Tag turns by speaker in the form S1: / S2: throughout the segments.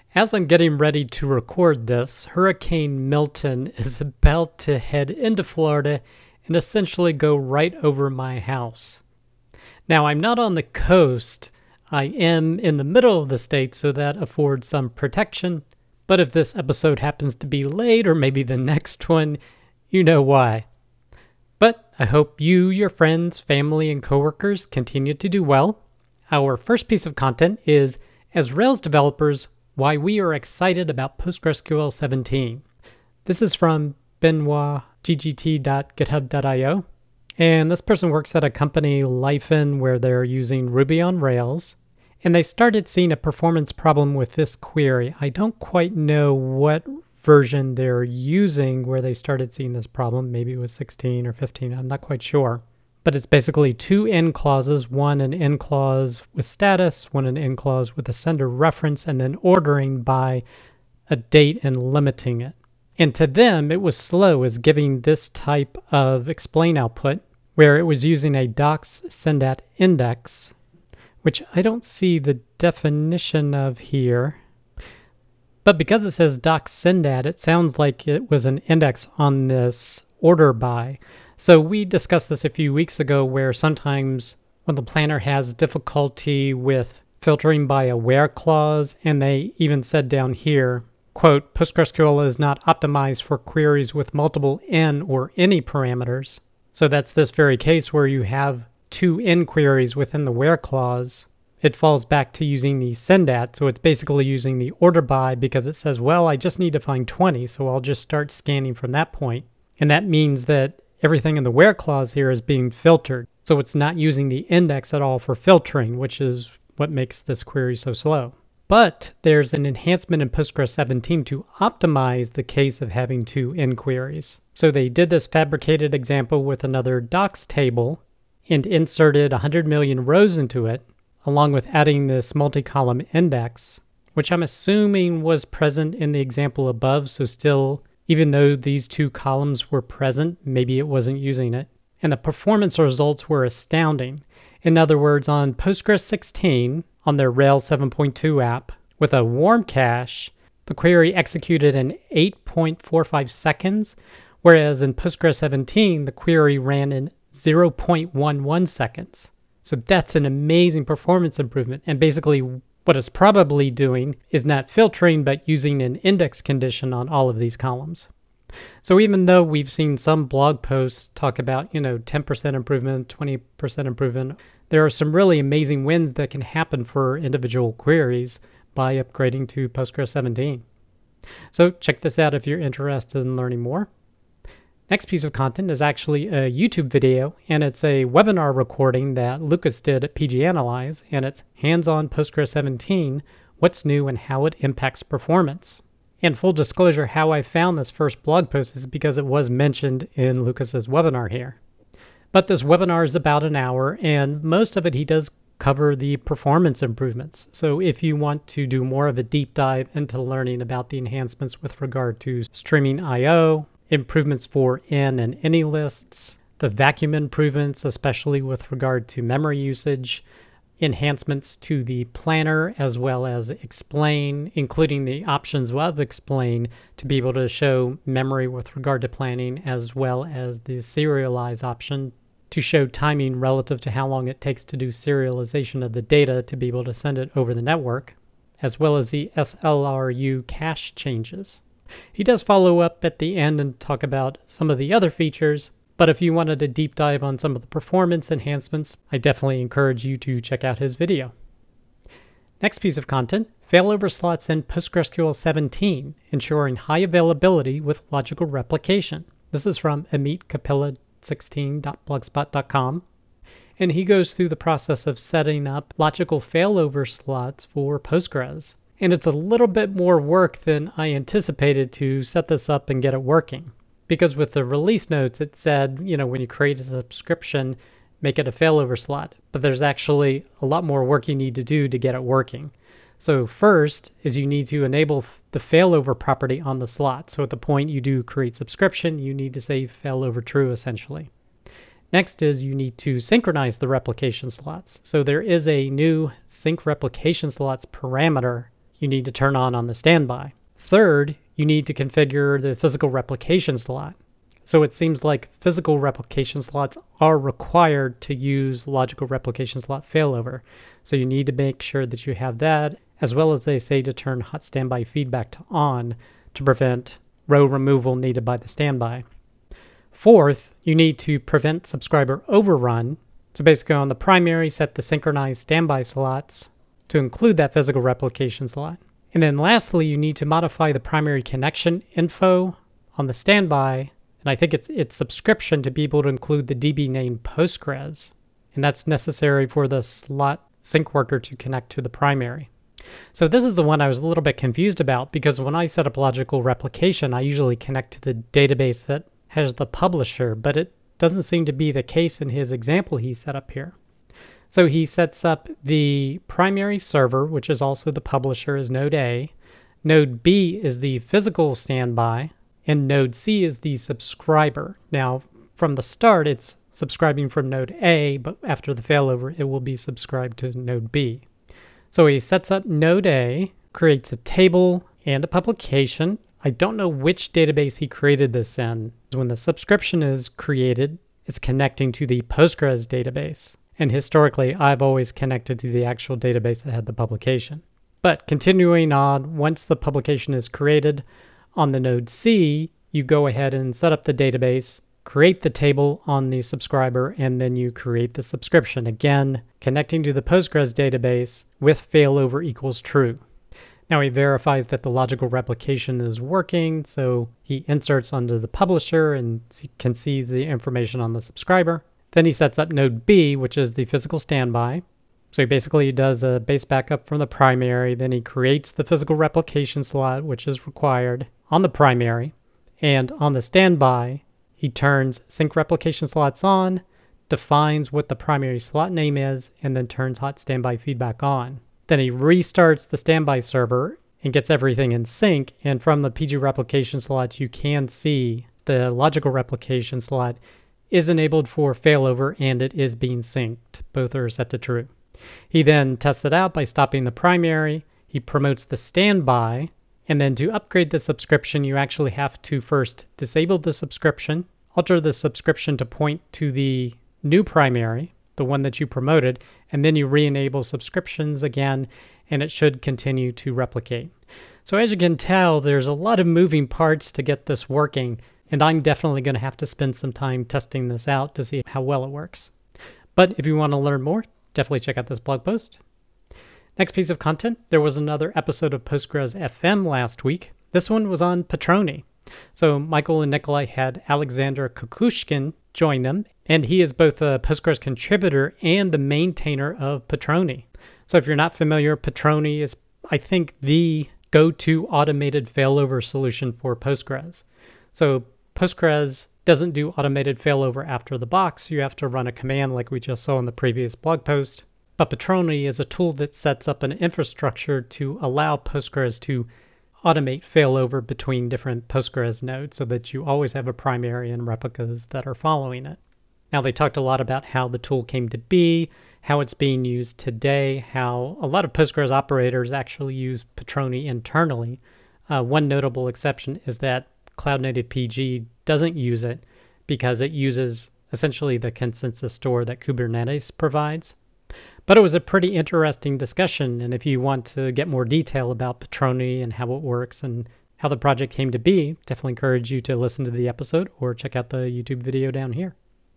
S1: As I'm getting ready to record this, Hurricane Milton is about to head into Florida and essentially go right over my house. Now, I'm not on the coast. I am in the middle of the state, so that affords some protection. But if this episode happens to be late, or maybe the next one, you know why. But I hope you, your friends, family, and coworkers continue to do well. Our first piece of content is, as Rails developers, why we are excited about PostgreSQL 17. This is from Benoit, ggt.github.io. And this person works at a company, Lifen, where they're using Ruby on Rails. And they started seeing a performance problem with this query. I don't quite know what version they're using where they started seeing this problem. Maybe it was 16 or 15. I'm not quite sure. But it's basically two end clauses, one an end clause with status, one an end clause with a sender reference, and then ordering by a date and limiting it. And to them, it was slow as giving this type of explain output, where it was using a docs sendat index, which I don't see the definition of here. But because it says docs sendat, it sounds like it was an index on this order by. So we discussed this a few weeks ago where sometimes when the planner has difficulty with filtering by a where clause, and they even said down here, quote, PostgreSQL is not optimized for queries with multiple n or any parameters. So that's this very case where you have two n queries within the where clause. It falls back to using the sendat, so it's basically using the order by because it says, well, I just need to find 20, so I'll just start scanning from that point. And that means that everything in the where clause here is being filtered. So it's not using the index at all for filtering, which is what makes this query so slow. But there's an enhancement in Postgres 17 to optimize the case of having two n queries. So they did this fabricated example with another docs table and inserted 100 million rows into it, along with adding this multi-column index, which I'm assuming was present in the example above, so still, even though these two columns were present, maybe it wasn't using it. And the performance results were astounding. In other words, on Postgres 16, on their Rails 7.2 app, with a warm cache, the query executed in 8.45 seconds, whereas in Postgres 17, the query ran in 0.11 seconds. So that's an amazing performance improvement. And basically, what it's probably doing is not filtering, but using an index condition on all of these columns. So even though we've seen some blog posts talk about, 10% improvement, 20% improvement, there are some really amazing wins that can happen for individual queries by upgrading to Postgres 17. So check this out if you're interested in learning more. Next piece of content is actually a YouTube video, and it's a webinar recording that Lucas did at pgAnalyze, and it's Hands-on Postgres 17, What's New and How It Impacts Performance. And full disclosure, how I found this first blog post is because it was mentioned in Lucas's webinar here. But this webinar is about an hour, and most of it he does cover the performance improvements. So if you want to do more of a deep dive into learning about the enhancements with regard to streaming I/O, improvements for n and any lists, the vacuum improvements, especially with regard to memory usage, enhancements to the planner as well as explain, including the options of explain to be able to show memory with regard to planning, as well as the serialize option to show timing relative to how long it takes to do serialization of the data to be able to send it over the network, as well as the SLRU cache changes. He does follow up at the end and talk about some of the other features, but if you wanted a deep dive on some of the performance enhancements, I definitely encourage you to check out his video. Next piece of content, failover slots in PostgreSQL 17, ensuring high availability with logical replication. This is from Amit Kapila16.blogspot.com, and he goes through the process of setting up logical failover slots for Postgres. And it's a little bit more work than I anticipated to set this up and get it working. Because with the release notes, it said, when you create a subscription, make it a failover slot. But there's actually a lot more work you need to do to get it working. So first is you need to enable the failover property on the slot. So at the point you do create subscription, you need to say failover true essentially. Next is you need to synchronize the replication slots. So there is a new sync replication slots parameter you need to turn on the standby. Third, you need to configure the physical replication slot. So it seems like physical replication slots are required to use logical replication slot failover. So you need to make sure that you have that, as well as they say to turn hot standby feedback to on to prevent row removal needed by the standby. Fourth, you need to prevent subscriber overrun. So basically on the primary, set the synchronized standby slots to include that physical replication slot. And then lastly, you need to modify the primary connection info on the standby, and I think it's subscription to be able to include the DB name Postgres. And that's necessary for the slot sync worker to connect to the primary. So this is the one I was a little bit confused about, because when I set up logical replication, I usually connect to the database that has the publisher, but it doesn't seem to be the case in his example he set up here. So he sets up the primary server, which is also the publisher, as node A. Node B is the physical standby, and node C is the subscriber. Now, from the start, it's subscribing from node A, but after the failover, it will be subscribed to node B. So he sets up node A, creates a table and a publication. I don't know which database he created this in. When the subscription is created, it's connecting to the Postgres database. And historically, I've always connected to the actual database that had the publication. But continuing on, once the publication is created, on the node C, you go ahead and set up the database, create the table on the subscriber, and then you create the subscription. Again, connecting to the Postgres database with failover equals true. Now he verifies that the logical replication is working, so he inserts under the publisher and can see the information on the subscriber. Then he sets up node B, which is the physical standby. So he basically does a base backup from the primary, then he creates the physical replication slot, which is required on the primary, and on the standby, he turns sync replication slots on, defines what the primary slot name is, and then turns hot standby feedback on. Then he restarts the standby server and gets everything in sync, and from the PG replication slots, you can see the logical replication slot is enabled for failover and it is being synced. Both are set to true. He then tests it out by stopping the primary. He promotes the standby, and then to upgrade the subscription, you actually have to first disable the subscription, alter the subscription to point to the new primary, the one that you promoted, and then you re-enable subscriptions again, and it should continue to replicate. So as you can tell, there's a lot of moving parts to get this working, and I'm definitely going to have to spend some time testing this out to see how well it works. But if you want to learn more, definitely check out this blog post. Next piece of content, there was another episode of Postgres FM last week. This one was on Patroni. So Michael and Nikolai had Alexander Kukushkin join them, and he is both a Postgres contributor and the maintainer of Patroni. So if you're not familiar, Patroni is, I think, the go-to automated failover solution for Postgres. So Postgres doesn't do automated failover after the box. You have to run a command like we just saw in the previous blog post. But Patroni is a tool that sets up an infrastructure to allow Postgres to automate failover between different Postgres nodes so that you always have a primary and replicas that are following it. Now, they talked a lot about how the tool came to be, how it's being used today, how a lot of Postgres operators actually use Patroni internally. One notable exception is that Cloud Native PG doesn't use it because it uses essentially the consensus store that Kubernetes provides. But it was a pretty interesting discussion, and if you want to get more detail about Patroni and how it works and how the project came to be, definitely encourage you to listen to the episode or check out the YouTube video down here.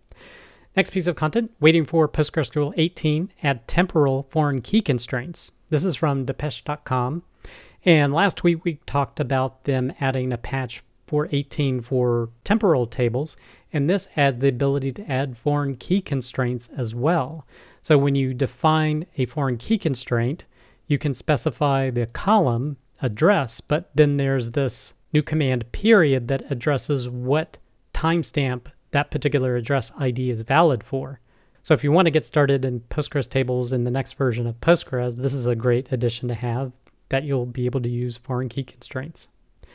S1: Next piece of content, waiting for PostgreSQL 18, add temporal foreign key constraints. This is from Depeche.com, and last week we talked about them adding a patch for 18 for temporal tables, and this adds the ability to add foreign key constraints as well. So when you define a foreign key constraint, you can specify the column address, but then there's this new command period that addresses what timestamp that particular address ID is valid for. So if you want to get started in Postgres tables in the next version of Postgres, this is a great addition to have, that you'll be able to use foreign key constraints.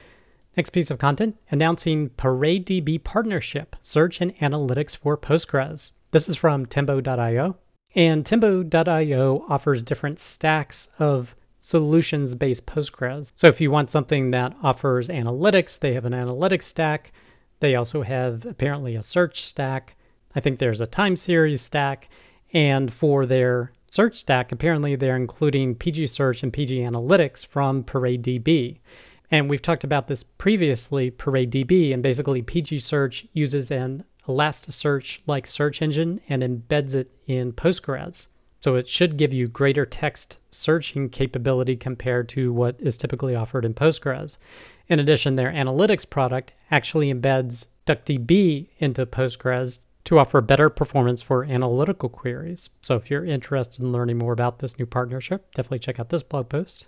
S1: Next piece of content, announcing ParadeDB partnership, search and analytics for Postgres. This is from Tembo.io. And Tembo.io offers different stacks of solutions-based Postgres. So if you want something that offers analytics, they have an analytics stack. They also have apparently a search stack. I think there's a time series stack. And for their search stack, apparently they're including PG Search and PG Analytics from ParadeDB. And we've talked about this previously, ParadeDB, and basically PG Search uses an Elasticsearch-like search engine and embeds it in Postgres. So it should give you greater text searching capability compared to what is typically offered in Postgres. In addition, their analytics product actually embeds DuckDB into Postgres to offer better performance for analytical queries. So if you're interested in learning more about this new partnership, definitely check out this blog post.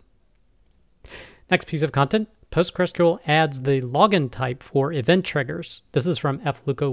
S1: Next piece of content, PostgreSQL adds the login type for event triggers. This is from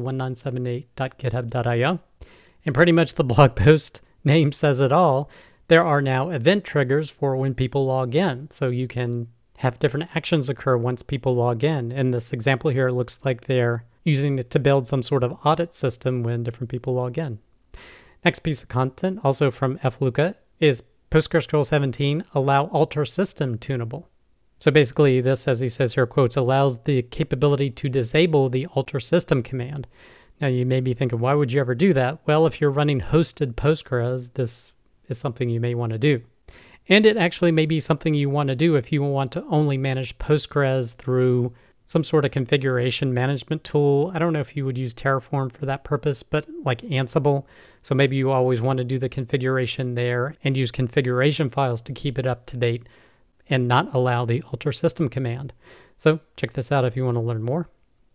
S1: fluco1978.github.io. And pretty much the blog post name says it all. There are now event triggers for when people log in. So you can have different actions occur once people log in. In this example here, it looks like they're using it to build some sort of audit system when different people log in. Next piece of content, also from FLUCA, is PostgreSQL 17 allow alter system tunable. So basically this, as he says here, quotes, allows the capability to disable the alter system command. Now you may be thinking, why would you ever do that? Well, if you're running hosted Postgres, this is something you may want to do. And it actually may be something you want to do if you want to only manage Postgres through some sort of configuration management tool. I don't know if you would use Terraform for that purpose, but like Ansible. So maybe you always want to do the configuration there and use configuration files to keep it up to date and not allow the alter system command. So check this out if you want to learn more.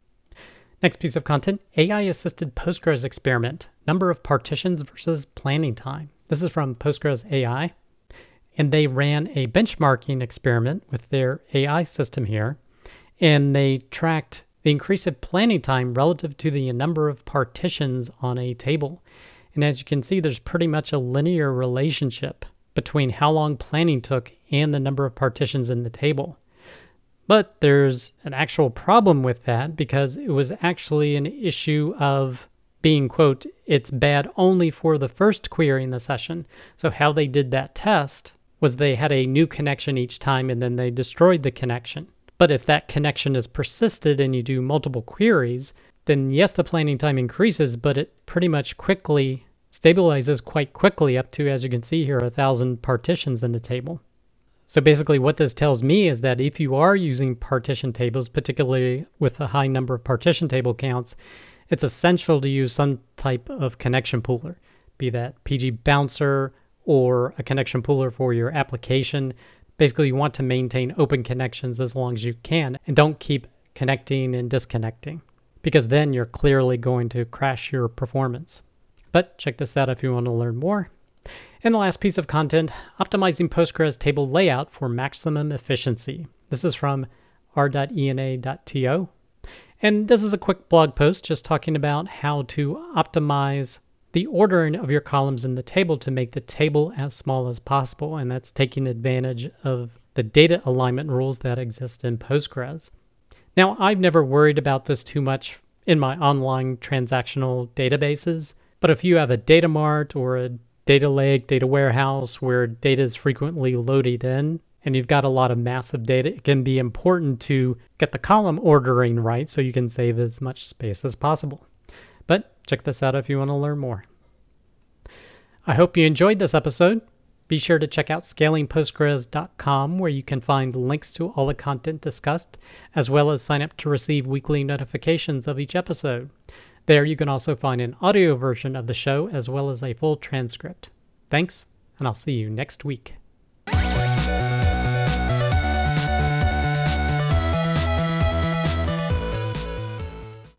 S1: Next piece of content, AI-assisted Postgres experiment, number of partitions versus planning time. This is from Postgres AI, and they ran a benchmarking experiment with their AI system here, and they tracked the increase of planning time relative to the number of partitions on a table. And as you can see, there's pretty much a linear relationship between how long planning took and the number of partitions in the table. But there's an actual problem with that because it was actually an issue of being, quote, it's bad only for the first query in the session. So how they did that test was they had a new connection each time and then they destroyed the connection. But if that connection is persisted and you do multiple queries, then yes, the planning time increases, but it pretty much quickly stabilizes quite quickly up to, as you can see here, 1,000 partitions in the table. So basically what this tells me is that if you are using partition tables, particularly with a high number of partition table counts, it's essential to use some type of connection pooler, be that PG Bouncer or a connection pooler for your application. Basically, you want to maintain open connections as long as you can and don't keep connecting and disconnecting because then you're clearly going to crash your performance. But check this out if you want to learn more. And the last piece of content, optimizing Postgres table layout for maximum efficiency. This is from r.ena.to. And this is a quick blog post just talking about how to optimize the ordering of your columns in the table to make the table as small as possible. And that's taking advantage of the data alignment rules that exist in Postgres. Now, I've never worried about this too much in my online transactional databases. But if you have a data mart or a data lake, data warehouse where data is frequently loaded in, and you've got a lot of massive data, it can be important to get the column ordering right so you can save as much space as possible. But check this out if you want to learn more. I hope you enjoyed this episode. Be sure to check out scalingpostgres.com where you can find links to all the content discussed, as well as sign up to receive weekly notifications of each episode. There you can also find an audio version of the show as well as a full transcript. Thanks, and I'll see you next week.